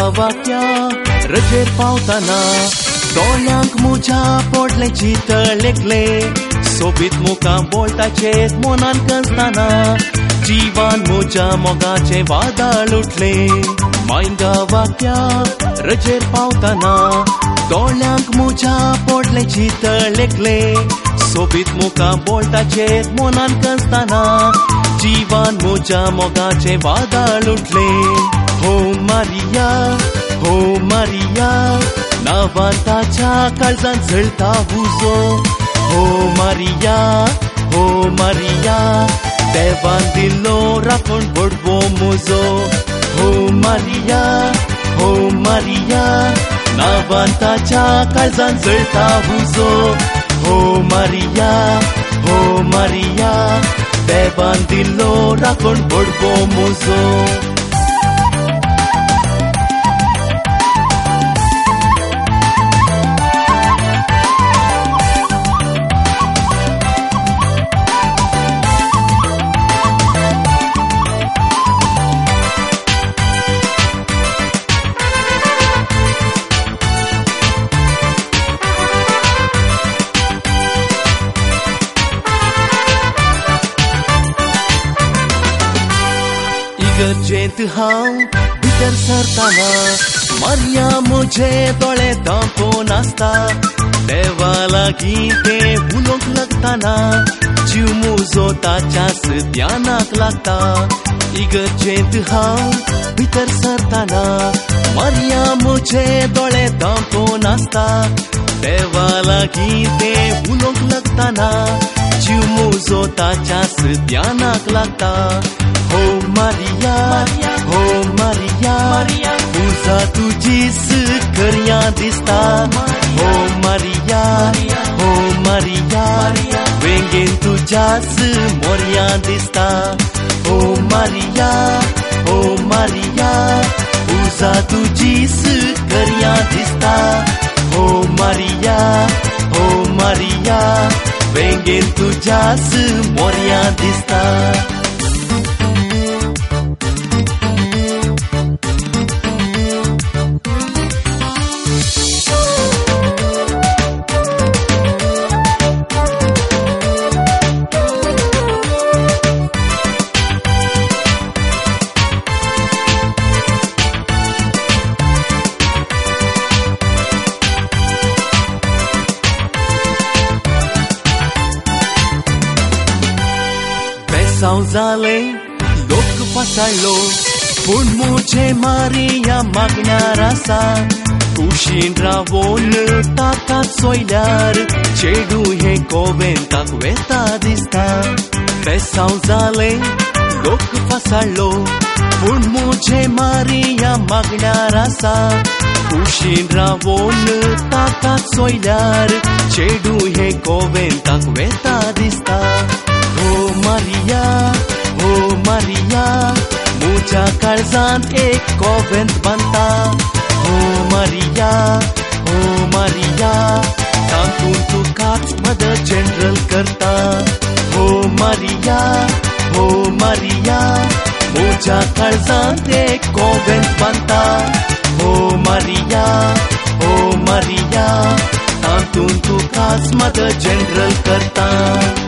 वाक्या रजेर पावताना दोळ्यांक म्हज्या पडले चितळेकले सोबीत मुखां बोलताचेर मनान कसताना जीवान म्हज्या मोगाचे वादळ उठले मायंगा वाक्या रजेर पावताना दोळ्यांक म्हज्या पडले चितळेकले सोबीत मुखां बोलताचेर मनान कसताना जीवान म्हज्या मोगाचे वादळ उठले हो मारिया नावान ताच्या काळजान झळटा उजो हो मारिया देवान दिल्लो राखण पडवो म्हजो हो मारिया नावान ताच्या काळजान झळटा उजो हो मारिया देवान दिल्लो राखण पडवो म्हजो गरजेंत हांव भितर सरताना मारिया म्हजे दोळे धांपून आसता देवा लागीं तें उलोवंक लागताना जीव म्हजो ताच्याच ध्यानाक लागता इगर्जेंत हांव भितर सरताना मारिया म्हजे दोळे धांपून आसता देवा लागीं तें उलोवंक लागताना जीव म्हजो ताच्याच ध्यानाक लागता हो मारिया तुझा तुजीच करया दिसता हो मारिया वेंगेन तुझ्याच मोरया दिसता हो मारिया तुझा तुजीच करया दिसता हो मारिया वेंगेन तुझ्याच मोरया दिसता जाले लोक पसाळलो पूण मुझे मारिया मागण्यार आसा कुशीन रावोन ताकाच सोयल्यार चेडू हे कोवेंताक वेता दिसता बेसांव जाले लोक पसाळलो पूण मुझे मारिया मागण्यार आसा कुशीन रावोन ताकाच सोयल्यार चेडू हे कोवेंताक वेता दिसता हो मारिया म्हज्या काळजान एक कोवेंत बांदता हो मारिया तातूंत तुकाच मदर जनरल करता हो मारिया म्हज्या काळजान एक कोवेंत बांदता हो मारिया तातूंत तुकाच मदर जनरल करता